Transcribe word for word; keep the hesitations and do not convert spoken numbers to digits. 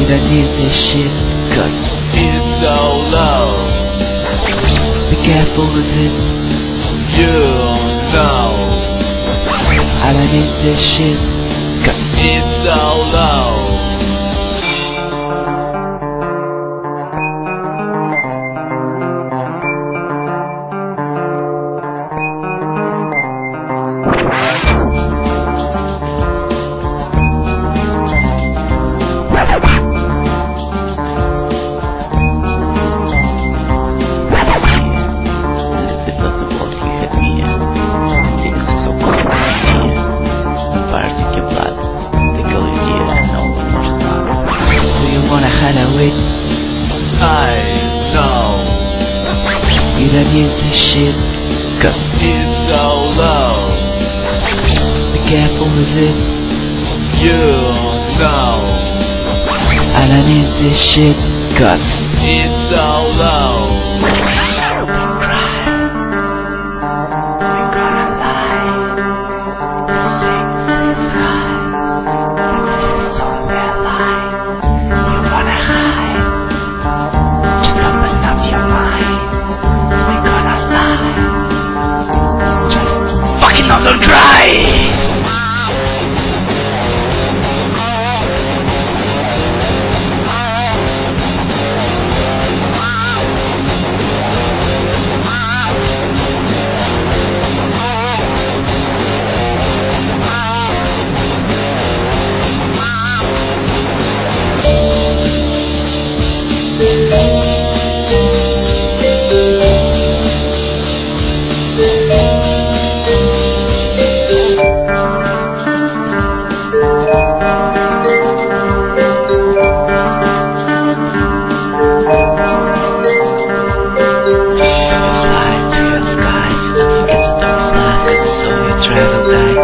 don't need this shit, cause it's so low. be careful with it. You know I don't need this shit, cause it's so low. I know you don't need this shit, cause it's so low. be careful with it. You know I don't need this shit, cause it's so low. don't cry. We gonna lie. Sing this high. This is only a lie. You wanna hide. Just open up your mind. We gonna lie. Just fucking not don't cry. Fly to your skies, it's a dark night, so you travel die.